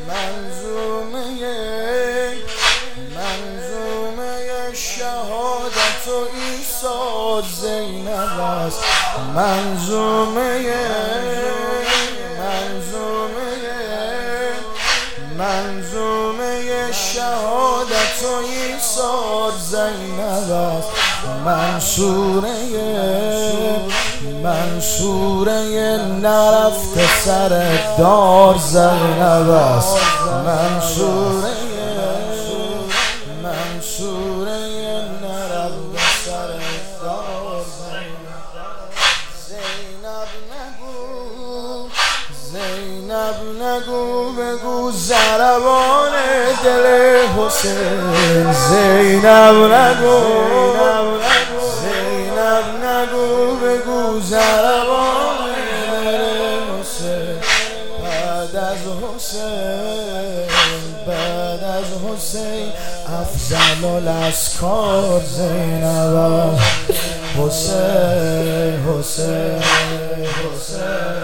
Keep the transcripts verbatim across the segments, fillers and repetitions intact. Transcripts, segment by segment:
منظومه منظومه شهادت و ایثار زینب است. منظومه منظومه منظومه شهادت و ایثار زینب است. منصوره منصوره نرفته سر دار زینب است. منصوره منصوره نرفته سر دار زینب نگو زینب نگو بگو ضربان دل حسین. زینب نگو زینب نگو بگو ضربان دل حسین. بعد از حسین بعد از حسین افضل الاسکار زینب. حسین حسین حسین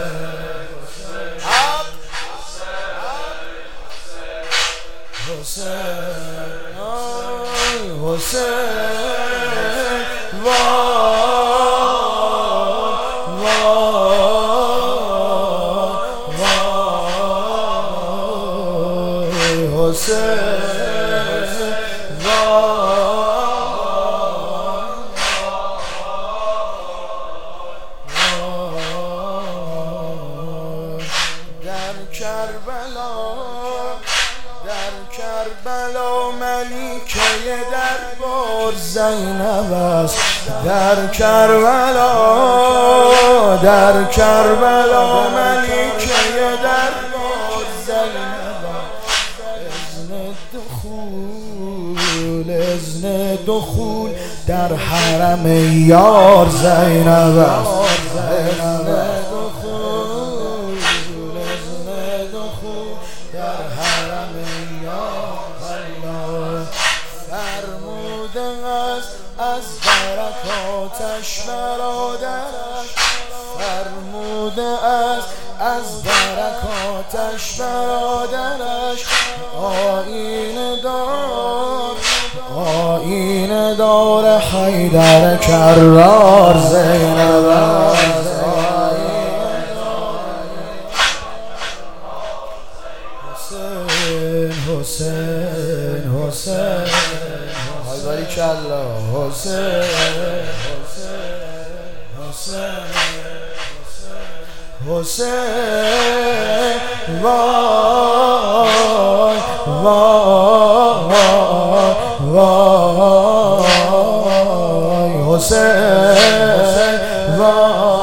حسین حسین وای وای حسین کربلا ملیکه دربار زینب است. در کربلا در کربلا ملیکه دربار زینب است. اذن دخول اذن دخول در حرم یار زینب است. از برکاتش برادرش فرموده است. از برکاتش برادرش آیین دار آیین دار حیدر کرار زینب است. حسین حسین حسین باریکالله. حسین حسین حسین وای وای وای حسین وای